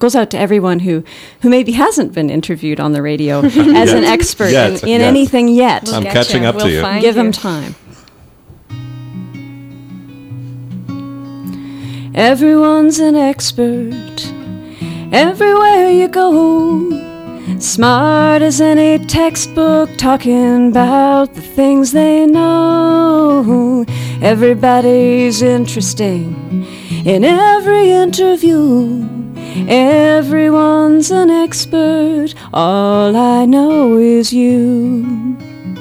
goes out to everyone who maybe hasn't been interviewed on the radio as an expert in anything yet. I'm catching up to you. Give them time. Everyone's an expert everywhere you go. Smart as any textbook, talking about the things they know. Everybody's interesting in every interview. Everyone's an expert, all I know is you.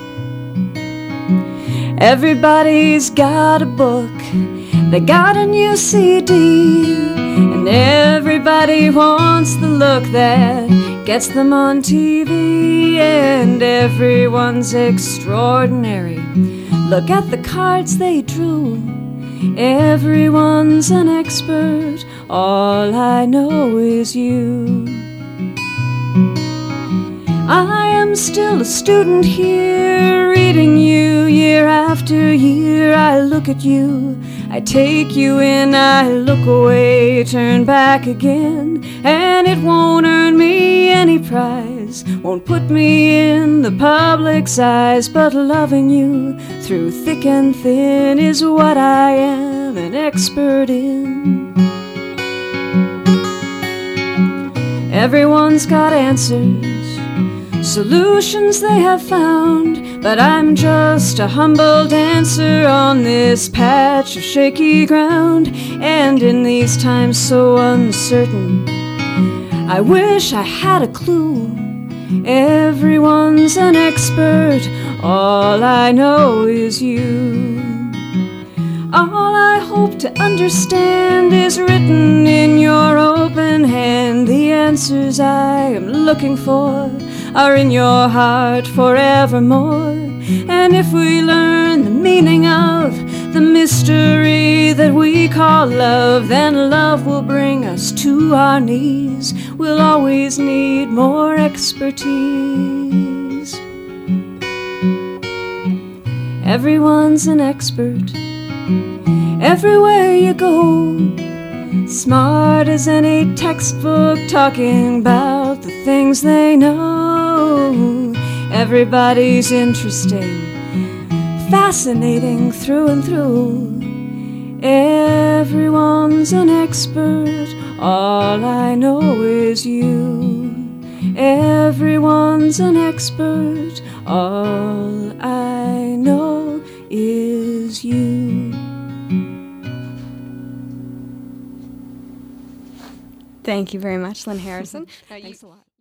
Everybody's got a book, they got a new CD, and everybody wants the look that gets them on TV, and everyone's extraordinary. Look at the cards they drew. Everyone's an expert, all I know is you. I am still a student here, reading you year after year. I look at you, I take you in, I look away, turn back again, and it won't earn me any prize, won't put me in the public's eyes, but loving you through thick and thin is what I am an expert in. Everyone's got answers, solutions they have found, but I'm just a humble dancer on this patch of shaky ground. And in these times so uncertain, I wish I had a clue. Everyone's an expert, all I know is you. All I hope to understand is written in your open hand. The answers I am looking for are in your heart forevermore. And if we learn the meaning of the mystery that we call love, then love will bring us to our knees. We'll always need more expertise. Everyone's an expert everywhere you go. Smart as any textbook, talking about the things they know. Everybody's interesting, fascinating through and through. Everyone's an expert, all I know is you. Everyone's an expert, all I know is you. Thank you very much, Lynn Harrison. Thanks a lot.